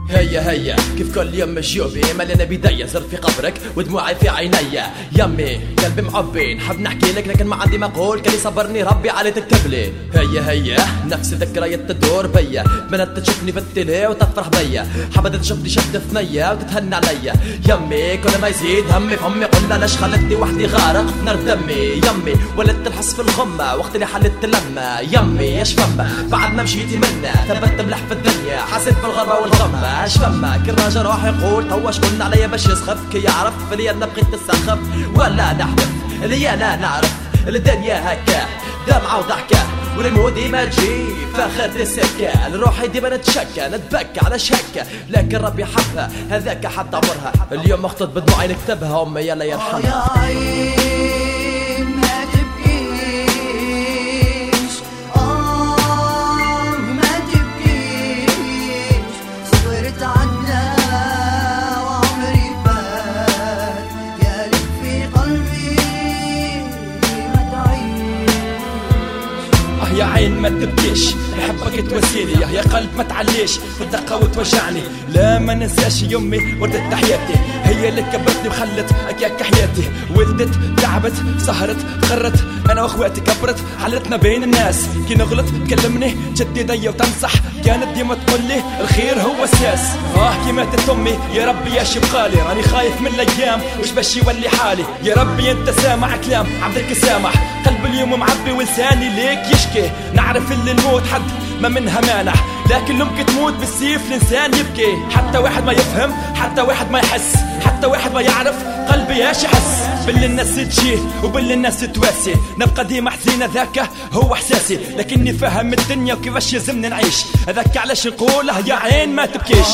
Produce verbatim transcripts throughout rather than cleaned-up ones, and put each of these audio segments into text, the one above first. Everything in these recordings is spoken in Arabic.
هيا هيا كيف كل يوم جيوبي مليانة بداية زر في قبرك ودموعي في عيني يمي قلبي معبين حب نحكي لك لكن ما عندي مقول كان يصبرني ربي علي تكتب لي. هيا هيا نفس الذكريات تدور بيا بنات تشوفني في التلي وتفرح بيا حبت تشوفني شد ثنية وتتهنى عليا يمي كل ما يزيد همي فمي قلنا ليش خلتني وحدي غارق في نار دمي يمي ولدت الحس في الغمة وقت اللي حلت اللمة يمي ايش فما بعد ما مشيتي منا ثبت ملح في الدنيا حسيت بالغربة والغمة اش فما كل راجل راح يقول توا شكون عليا باش يسخف كي يعرف اللي انا بقيت نسخف ولا نحلف اللي انا نعرف الدنيا هكا دمعة وضحكة والمودي ما تجي فاخرت السكة لروحي ديما نتشكى نتبكى على شكة لكن ربي حبها هذاك حد عمرها اليوم اخطط بدموعي نكتبها امي يلا يرحمها. يا عين ما تبكيش بحبك تواسيني يا قلب ما تعليش في الدقة وتوجعني لا ما ننساش يمي وردت تحياتي هي اللي كبرتني وخلت اكياك حياتي ولدت تعبت سهرت خرت انا واخواتي كبرت حلتنا بين الناس كي نغلط تكلمني تشد يدي وتنصح كانت ديما تقول لي الخير هو الساس اه كي ماتت امي يا ربي يا شي بقالي راني خايف من الايام وش باش يولي حالي يا ربي انت سامع كلام عبدك سامح قلب اليوم معبي ولساني ليك يشكي نعرف اللي الموت حد ما منها مانع لكن ممكن تموت بالسيف الانسان يبكي حتى واحد ما يفهم حتى واحد ما يحس حتى واحد ما يعرف قلبي ايش يحس باللي الناس تجيه وباللي الناس تواسي نبقى ديما حزينة ذاك هو احساسي لكني فاهم الدنيا وكيفاش يلزمني نعيش هذاك علاش نقوله يا عين ما تبكيش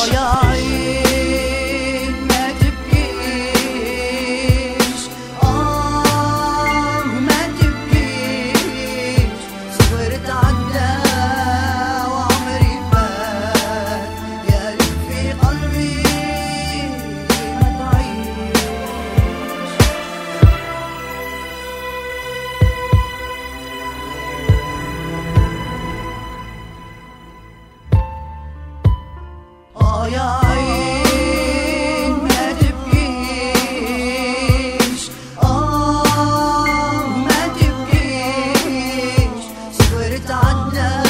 يا عين ما تبكيش آه ما تبكيش صبرت عنا